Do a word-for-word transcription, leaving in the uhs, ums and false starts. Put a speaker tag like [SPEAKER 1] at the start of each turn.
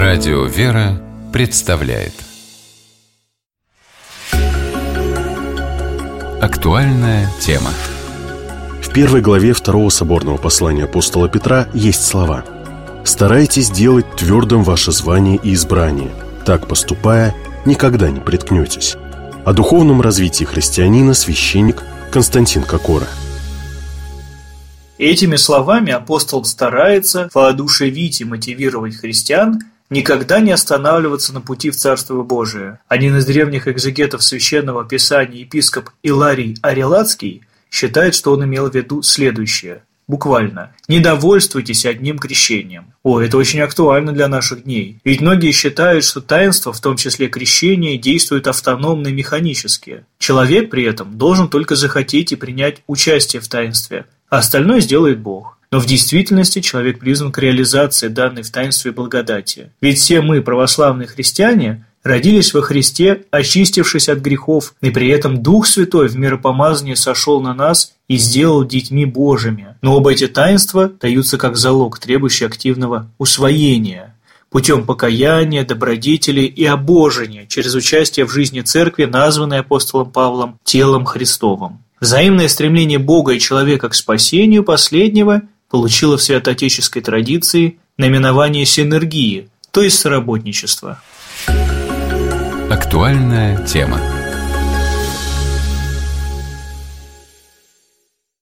[SPEAKER 1] Радио «Вера» представляет актуальная тема.
[SPEAKER 2] В первой главе второго соборного послания апостола Петра есть слова: «Старайтесь делать твердым ваше звание и избрание, так поступая, никогда не приткнетесь». О духовном развитии христианина священник Константин Кокора.
[SPEAKER 3] Этими словами апостол старается воодушевить и мотивировать христиан никогда не останавливаться на пути в Царство Божие. Один из древних экзегетов Священного Писания, епископ Иларий Арелатский, считает, что он имел в виду следующее. Буквально: «Не довольствуйтесь одним крещением». О, это очень актуально для наших дней. Ведь многие считают, что таинства, в том числе крещение, действуют автономно и механически. Человек при этом должен только захотеть и принять участие в таинстве, а остальное сделает Бог. Но в действительности человек призван к реализации данной в таинстве благодати. Ведь все мы, православные христиане, родились во Христе, очистившись от грехов, и при этом Дух Святой в миропомазании сошел на нас и сделал детьми Божьими. Но оба эти таинства даются как залог, требующий активного усвоения, путем покаяния, добродетели и обожения, через участие в жизни Церкви, названной апостолом Павлом телом Христовым. Взаимное стремление Бога и человека к спасению последнего получило в святоотеческой традиции наименование синергии, то есть соработничества.
[SPEAKER 1] Актуальная тема.